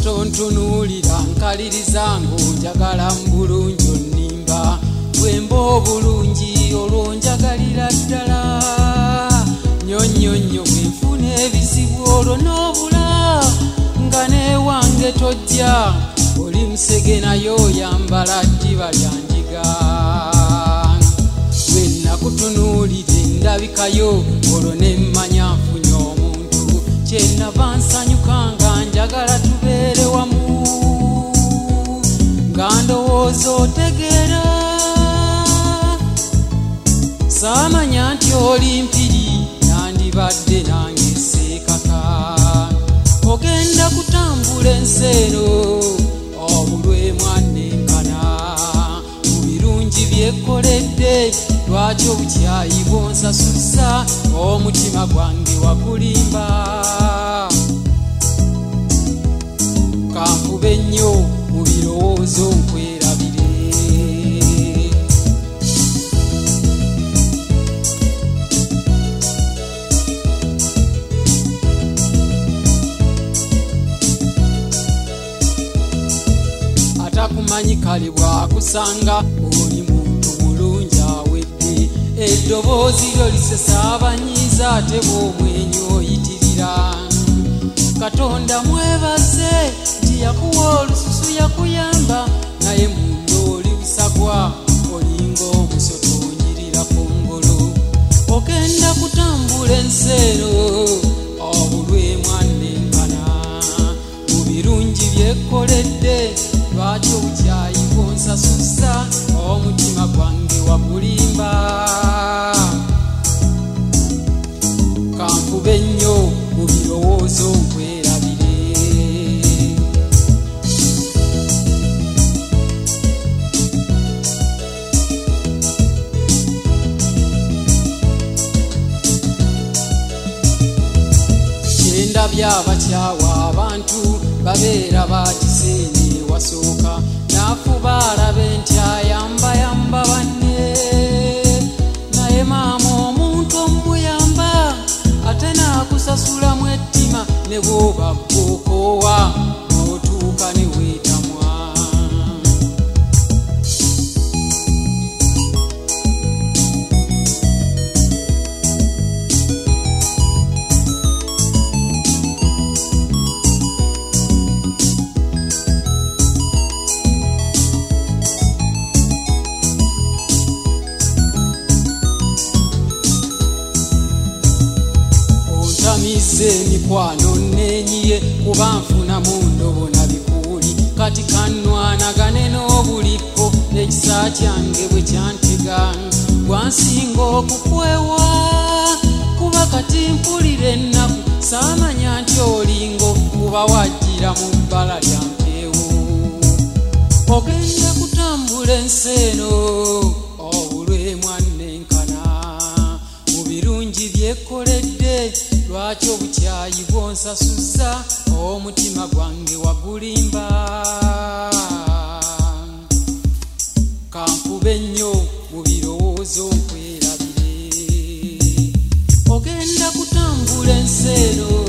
katontunulira nkaliriza ng'onjagala mbulungi onnimba bwemba obulungi olwo njagalira ddala nnyonnyonnyo bwenfuna ebizibu olwo n'obula nga neewange tojja oli musege nayo yambala ddiba lya njiga bwe nakutunuulira endabikayo olwo ne mmanya nfunye omuntu kyenava nsanyuka nga njagala tubeere wamu nga ndowooza otegeera saamanya nti oli mpiri nandibadde nange seekaka ogenda kutambula ensi eno obulwe mwannenkana mu birungi byekkoledde lwaki obukyayi bwonsasuza omutima gwange wagulimba kanfube nnyo mu birowoozo nkwerabire atakumanyi kale bwakusanga oli muntu mulungi awedde eddoboozi lyo lisesa abanyiiza ate bw'omwenyi oyitirira katonda mwebaze nti yakuwa olususu yakuyamba naye munda oli busagwa olinga omusoto onyirira kongolo ogenda kutambula ensi eno obulwe mwannenkana mu birungi byekkoledde lwaki obukyayi bwonsasuza omutima gwange wagulimba kanfube nnyo mu birowoozo nkwerabire kyendabya abakyawa abantu babeera bakiseene wasooka nafuba alabe nti ayambayamba banne naye maama omuntu omuyamba ate naakusasulamu ettima ne bw'oba bw'okoowa n'otuuka ne weetamwa ntamize emikwano nenyiye kuba nfunamu ndobo na bikuuli kati kannwanagane n'obuliko ekisa kyange bwe kyantega gwansinga okukwewa kuba kati mpulira ennaku saamanya nti olingo kuba wajjira mu bbala lya mpeewo ogenda kutambula ensi eno obulwe mwannenkana mu birungi byekkoledde lwaki obukyayi bwonsasuza omutima gwange wagulimba kanfube nnyo mu birowoozo nkwerabire ogenda kutambula ensi eno